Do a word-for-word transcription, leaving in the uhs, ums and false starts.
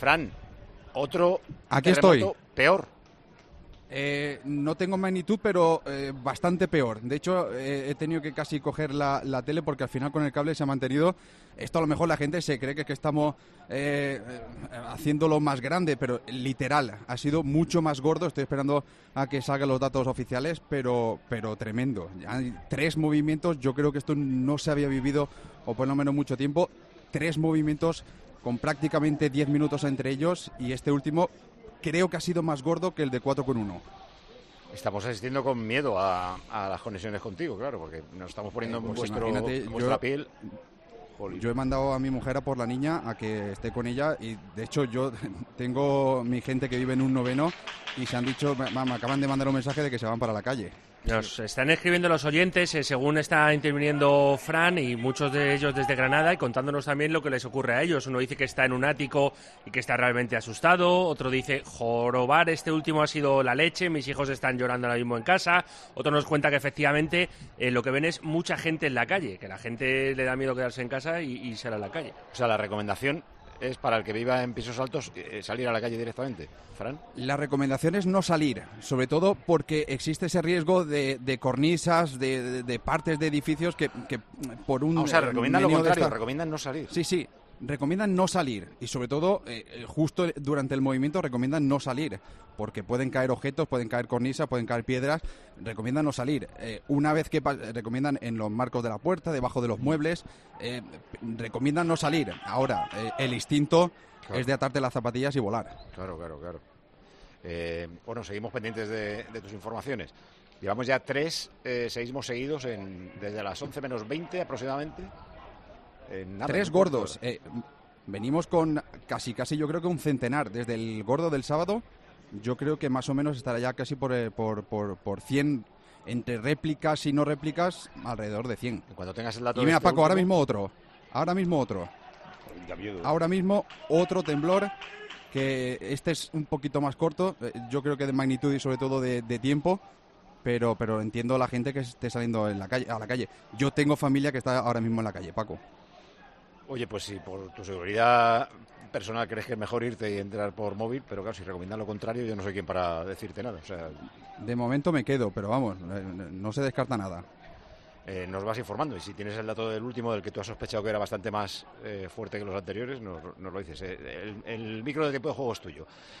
Fran, otro Aquí terremoto estoy. peor. Eh, no tengo magnitud, pero eh, bastante peor. De hecho, eh, he tenido que casi coger la, la tele porque al final con el cable se ha mantenido. Esto a lo mejor la gente se cree que, que estamos eh, haciéndolo más grande, pero literal, ha sido mucho más gordo. Estoy esperando a que salgan los datos oficiales, pero, pero tremendo. Hay tres movimientos, yo creo que esto no se había vivido, o por lo menos mucho tiempo. Tres movimientos con prácticamente diez minutos entre ellos, y este último creo que ha sido más gordo que el de cuatro coma uno. Estamos asistiendo con miedo a, a las conexiones contigo, claro, porque nos estamos poniendo Eh, en, pues vuestro, imagínate, en vuestra yo- piel. Jolín. Yo he mandado a mi mujer a por la niña a que esté con ella, y de hecho yo tengo mi gente que vive en un noveno y se han dicho, me, me acaban de mandar un mensaje de que se van para la calle. Nos están escribiendo los oyentes, eh, según está interviniendo Fran, y muchos de ellos desde Granada, y contándonos también lo que les ocurre a ellos. Uno dice que está en un ático y que está realmente asustado. Otro dice, jorobar, este último ha sido la leche, mis hijos están llorando ahora mismo en casa. Otro nos cuenta que efectivamente eh, lo que ven es mucha gente en la calle, que la gente le da miedo quedarse en casa y, y salir a la calle. O sea, la recomendación es para el que viva en pisos altos eh, salir a la calle directamente. Fran. La recomendación es no salir, sobre todo porque existe ese riesgo de, de cornisas, de, de- de partes de edificios que, que por un... Ah, o sea, eh, recomiendan lo meneo de contrario, esta- recomiendan no salir. Sí, sí, recomiendan no salir, y sobre todo eh, eh, justo durante el movimiento recomiendan no salir, porque pueden caer objetos, pueden caer cornisas, pueden caer piedras. Recomiendan no salir. Eh, una vez que pa- recomiendan en los marcos de la puerta, debajo de los muebles, eh, recomiendan no salir. Ahora, eh, el instinto Claro. es de atarte las zapatillas y volar. Claro, claro, claro. Eh, bueno, seguimos pendientes de, de tus informaciones. Llevamos ya tres eh, seísmos seguidos en, desde las once menos veinte aproximadamente. En nada, Tres en un cuarto de gordos. hora. Eh, venimos con casi, casi yo creo que un centenar. Desde el gordo del sábado, yo creo que más o menos estará ya casi por, eh, por, por, por cien, entre réplicas y no réplicas, alrededor de cien. En cuanto tengas el dato Y de mira, este Paco, ahora último, mismo otro. Ahora mismo otro. da miedo. Ahora mismo otro temblor, que este es un poquito más corto, eh, yo creo que de magnitud y sobre todo de, de tiempo, pero pero entiendo a la gente que esté saliendo en la calle, a la calle. Yo tengo familia que está ahora mismo en la calle, Paco. Oye, pues si por tu seguridad personal crees que es mejor irte y entrar por móvil, pero claro, si recomiendan lo contrario, yo no soy quien para decirte nada. O sea, De momento me quedo, pero vamos, eh, no se descarta nada. eh, nos vas informando. Y si tienes el dato del último, del que tú has sospechado que era bastante más eh, fuerte que los anteriores, nos, nos lo dices. Eh, el, el micro de tiempo de juego es tuyo.